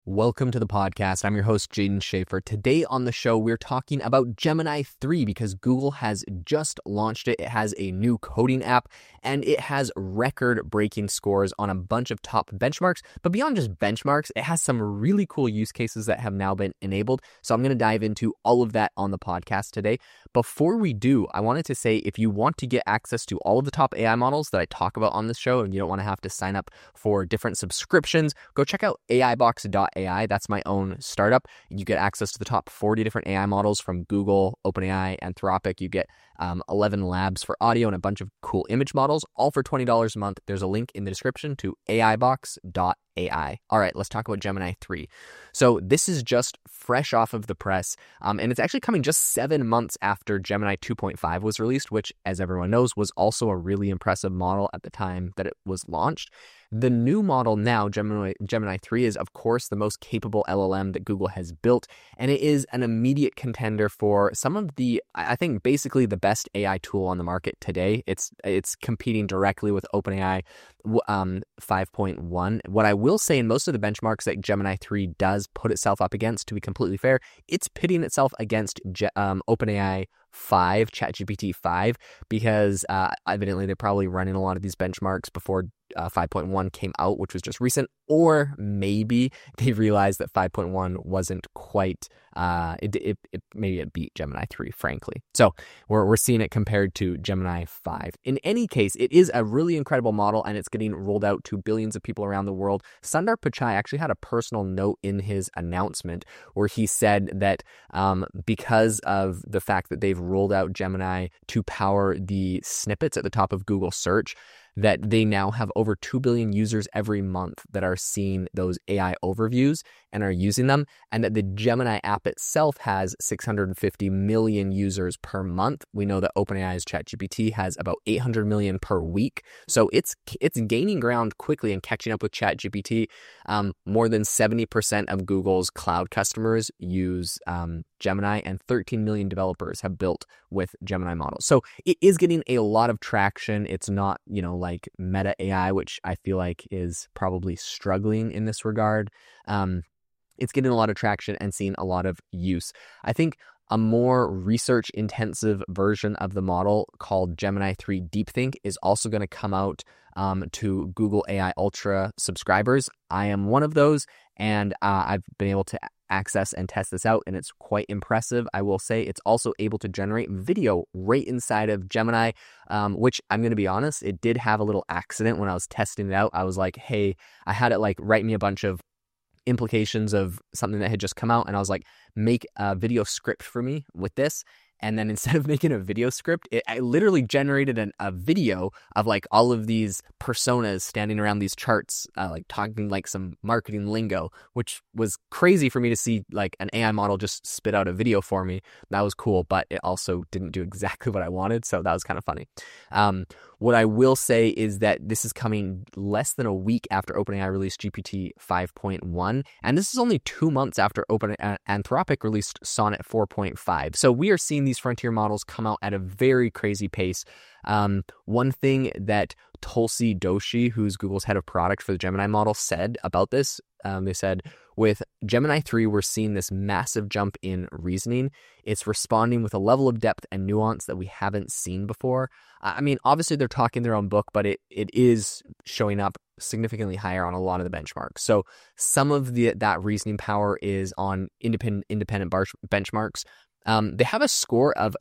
Welcome to the podcast. I'm your host, Jaden Schaefer. Today on the show, we're talking about Gemini 3 because Google has just launched it. It has a new coding app and it has record-breaking scores on a bunch of top benchmarks. But beyond just benchmarks, it has some really cool use cases that have now been enabled. So I'm going to dive into all of that on the podcast today. Before we do, I wanted to say if you want to get access to all of the top AI models that I talk about on this show and you don't want to have to sign up for different subscriptions, go check out AIbox.ai. That's my own startup. You get access to the top 40 different AI models from Google, OpenAI, Anthropic. You get 11 labs for audio and a bunch of cool image models, all for $20 a month. There's a link in the description to AIbox.ai. All right, let's talk about Gemini 3. So this is just fresh off of the press, and it's actually coming just 7 months after Gemini 2.5 was released, which, as everyone knows, was also a really impressive model at the time that it was launched. The new model now, Gemini 3, is, of course, the most capable LLM that Google has built, and it is an immediate contender for some of the, I think, basically the best AI tool on the market today. It's competing directly with OpenAI 5.1. What I will say, in most of the benchmarks that Gemini 3 does put itself up against, to be completely fair, it's pitting itself against OpenAI 5, ChatGPT 5, because evidently they're probably running a lot of these benchmarks before 5.1 came out, which was just recent, or maybe they realized that 5.1 wasn't quite, maybe it beat Gemini 3, frankly. So we're seeing it compared to Gemini 5. In any case, it is a really incredible model, and it's getting rolled out to billions of people around the world. Sundar Pichai actually had a personal note in his announcement where he said that because of the fact that they've rolled out Gemini to power the snippets at the top of Google search, that they now have over 2 billion users every month that are seeing those AI overviews and are using them, and that the Gemini app itself has 650 million users per month. We know that OpenAI's ChatGPT has about 800 million per week. So it's gaining ground quickly and catching up with ChatGPT. More than 70% of Google's cloud customers use Gemini, and 13 million developers have built with Gemini models. So it is getting a lot of traction. It's not, like Meta AI, which I feel like is probably struggling in this regard. It's getting a lot of traction and seeing a lot of use. I think a more research-intensive version of the model called Gemini 3 DeepThink is also going to come out to Google AI Ultra subscribers. I am one of those, and I've been able to access and test this out, and it's quite impressive. I will say it's also able to generate video right inside of Gemini, which, I'm going to be honest, it did have a little accident when I was testing it out. I was like, hey, I had it write me a bunch of implications of something that had just come out, and I was like, make a video script for me with this. And then instead of making a video script, I literally generated a video of all of these personas standing around these charts, talking some marketing lingo, which was crazy for me to see an AI model just spit out a video for me. That was cool, but it also didn't do exactly what I wanted. So that was kind of funny. What I will say is that this is coming less than a week after OpenAI released GPT 5.1, and this is only 2 months after Anthropic released Sonnet 4.5. So we are seeing these frontier models come out at a very crazy pace. One thing that Tulsi Doshi, who's Google's head of product for the Gemini model, said about this, they said, with Gemini 3, we're seeing this massive jump in reasoning. It's responding with a level of depth and nuance that we haven't seen before. Obviously they're talking their own book, but it is showing up significantly higher on a lot of the benchmarks. So some of that reasoning power is on independent benchmarks. They have a score of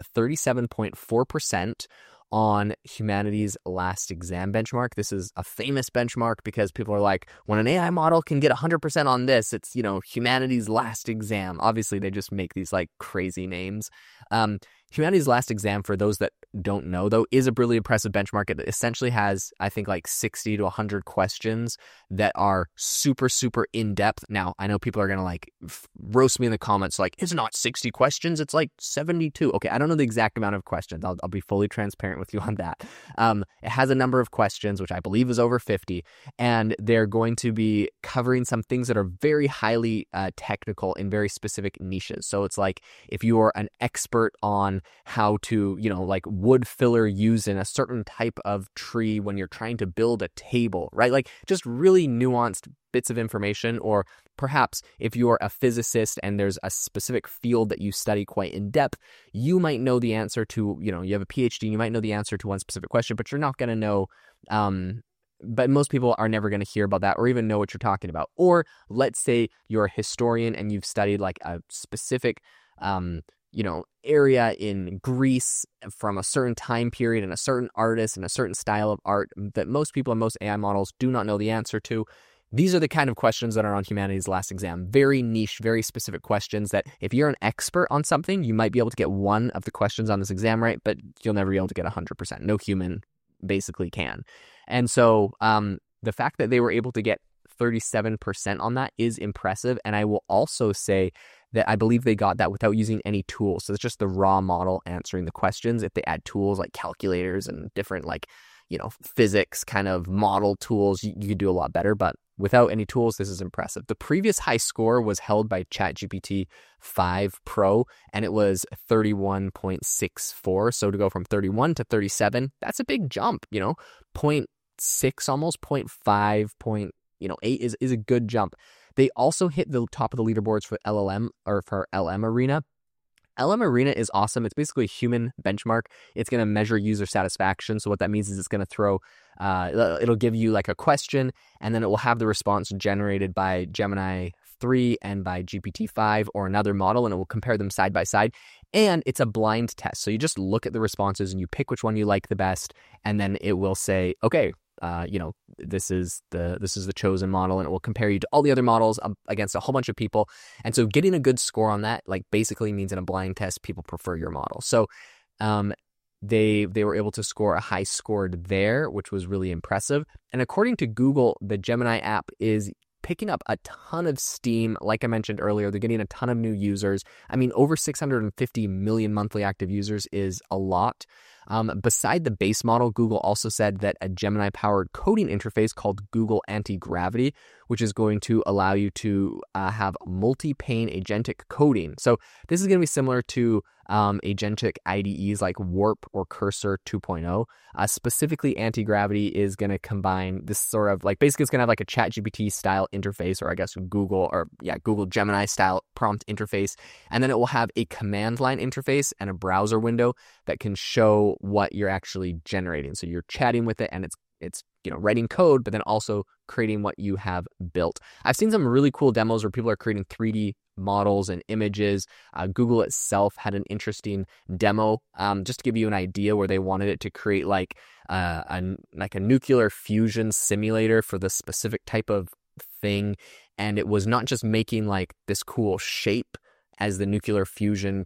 37.4% on Humanity's Last Exam benchmark. This is a famous benchmark because people are like, when an AI model can get 100% on this, it's, Humanity's Last Exam. Obviously, they just make these crazy names. Humanity's Last Exam, for those that don't know, though, is a really impressive benchmark. It essentially has, I think, 60 to 100 questions that are super, super in-depth. Now, I know people are going to roast me in the comments, it's not 60 questions, it's 72. Okay, I don't know the exact amount of questions. I'll be fully transparent with you on that. It has a number of questions, which I believe is over 50, and they're going to be covering some things that are very highly technical in very specific niches. So it's if you are an expert on on how to, like wood filler used in a certain type of tree when you're trying to build a table, right? Like just really nuanced bits of information. Or perhaps if you're a physicist and there's a specific field that you study quite in depth, you might know the answer to, you have a PhD and you might know the answer to one specific question, but you're not going to know, but most people are never going to hear about that or even know what you're talking about. Or let's say you're a historian and you've studied like a specific, area in Greece from a certain time period and a certain artist and a certain style of art that most people and most AI models do not know the answer to. These are the kind of questions that are on Humanities Last Exam. Very niche, very specific questions that if you're an expert on something, you might be able to get one of the questions on this exam right, but you'll never be able to get 100%. No human basically can. And so the fact that they were able to get 37% on that is impressive. And I will also say that I believe they got that without using any tools. So it's just the raw model answering the questions. If they add tools like calculators and different physics kind of model tools, you could do a lot better. But without any tools, this is impressive. The previous high score was held by ChatGPT 5 Pro, and it was 31.64. So to go from 31 to 37, that's a big jump, 0.6, almost 0.5, 8 is a good jump. They also hit the top of the leaderboards for LLM or for LM Arena. LM Arena is awesome. It's basically a human benchmark. It's going to measure user satisfaction. So what that means is it's going to throw, it'll give you like a question, and then it will have the response generated by Gemini 3 and by GPT-5 or another model, and it will compare them side by side. And it's a blind test. So you just look at the responses and you pick which one you like the best, and then it will say, okay, this is the chosen model, and it will compare you to all the other models against a whole bunch of people. And so getting a good score on that, like basically means in a blind test, people prefer your model. So, they were able to score a high scored there, which was really impressive. And according to Google, the Gemini app is picking up a ton of steam. Like I mentioned earlier, they're getting a ton of new users. I mean, over 650 million monthly active users is a lot. Beside the base model, Google also said that a Gemini-powered coding interface called Google Anti-Gravity, which is going to allow you to have multi-pane agentic coding. So this is going to be similar to agentic IDEs like Warp or Cursor 2.0. Specifically, Anti-Gravity is going to combine this sort of basically it's going to have like a ChatGPT style interface, or I guess Google Gemini style prompt interface. And then it will have a command line interface and a browser window that can show what you're actually generating. So you're chatting with it and it's writing code, but then also creating what you have built. I've seen some really cool demos where people are creating 3D models and images. Google itself had an interesting demo, just to give you an idea, where they wanted it to create like a nuclear fusion simulator for this specific type of thing. And it was not just making like this cool shape as the nuclear fusion,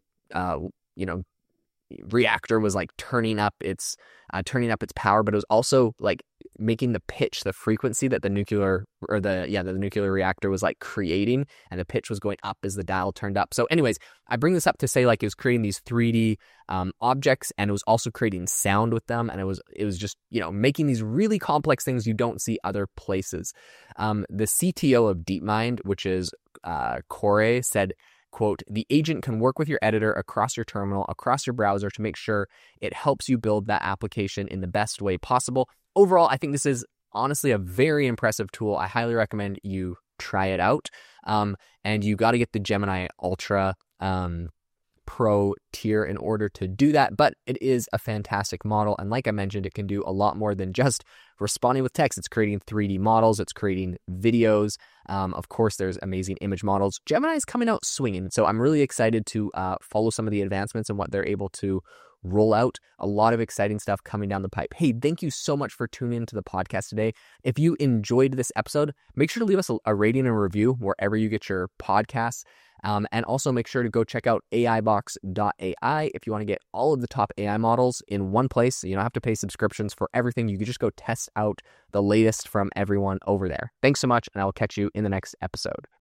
reactor was like turning up its power, but it was also like making the pitch, the frequency that the nuclear reactor was like creating, and the pitch was going up as the dial turned up. So anyways, I bring this up to say like it was creating these 3D objects, and it was also creating sound with them, and it was just making these really complex things you don't see other places. The CTO of DeepMind, which is Corey, said, quote, "The agent can work with your editor across your terminal, across your browser to make sure it helps you build that application in the best way possible." Overall, I think this is honestly a very impressive tool. I highly recommend you try it out. And you got to get the Gemini Ultra Pro tier in order to do that. But it is a fantastic model. And like I mentioned, it can do a lot more than just responding with text. It's creating 3D models. It's creating videos. Of course, there's amazing image models. Gemini is coming out swinging. So I'm really excited to follow some of the advancements and what they're able to roll out. A lot of exciting stuff coming down the pipe. Hey, thank you so much for tuning into the podcast today. If you enjoyed this episode, make sure to leave us a rating and review wherever you get your podcasts. And also make sure to go check out AIbox.ai if you want to get all of the top AI models in one place. You don't have to pay subscriptions for everything. You can just go test out the latest from everyone over there. Thanks so much, and I will catch you in the next episode.